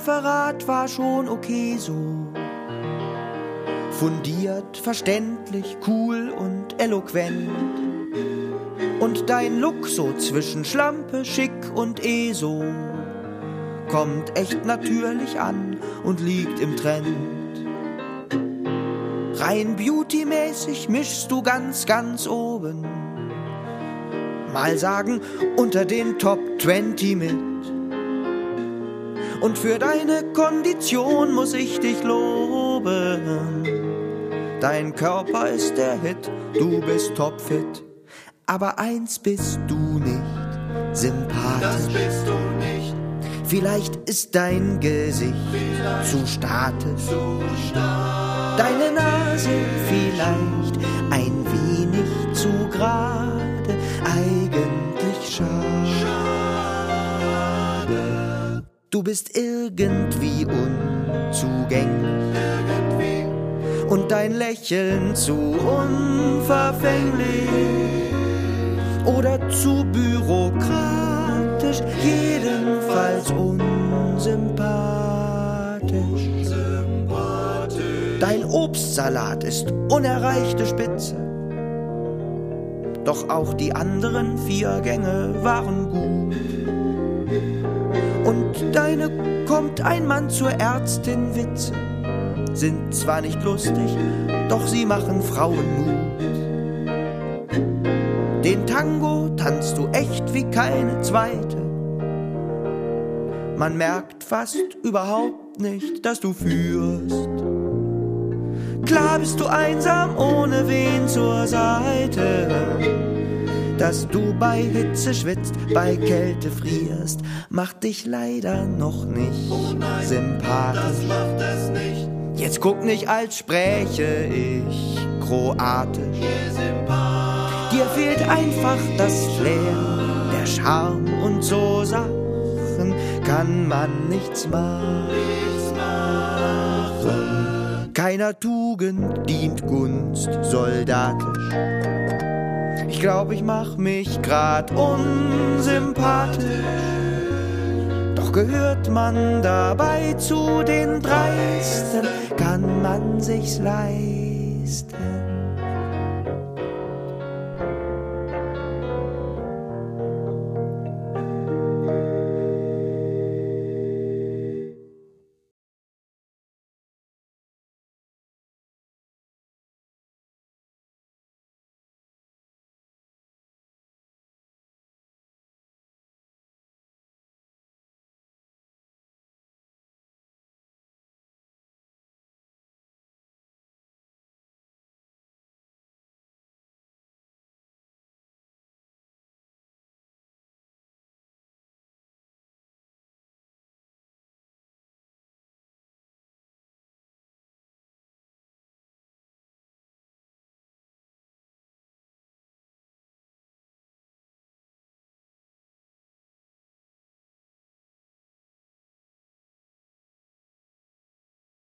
Referat war schon okay so. Fundiert, verständlich, cool und eloquent. Und dein Look so zwischen Schlampe, schick und ESO kommt echt natürlich an und liegt im Trend. Rein beautymäßig mischst du ganz, ganz oben. Mal sagen, unter den Top 20 mit. Und für deine Kondition muss ich dich loben. Dein Körper ist der Hit, du bist topfit. Aber eins bist du nicht, sympathisch. Das bist du nicht. Vielleicht ist dein Gesicht zu statisch. Deine Nase vielleicht ein wenig zu gerade. Eigentlich schade. Du bist irgendwie unzugänglich. Und dein Lächeln zu unverfänglich. Oder zu bürokratisch, jedenfalls unsympathisch. Dein Obstsalat ist unerreichte Spitze. Doch auch die anderen 4 Gänge waren gut. Und deine kommt ein Mann zur Ärztin Witze sind zwar nicht lustig, doch sie machen Frauen Mut. Den Tango tanzt du echt wie keine zweite. Man merkt fast überhaupt nicht, dass du führst. Klar bist du einsam, ohne wen zur Seite. Dass du bei Hitze schwitzt, bei Kälte frierst, macht dich leider noch nicht sympathisch. Das macht es nicht. Jetzt guck nicht, als spräche ich kroatisch. Dir fehlt einfach das Flair, der Charme und so Sachen kann man nichts machen. Keiner Tugend dient Gunst soldatisch. Ich glaub, ich mach mich grad unsympathisch. Doch gehört man dabei zu den Dreisten, kann man sich's leisten.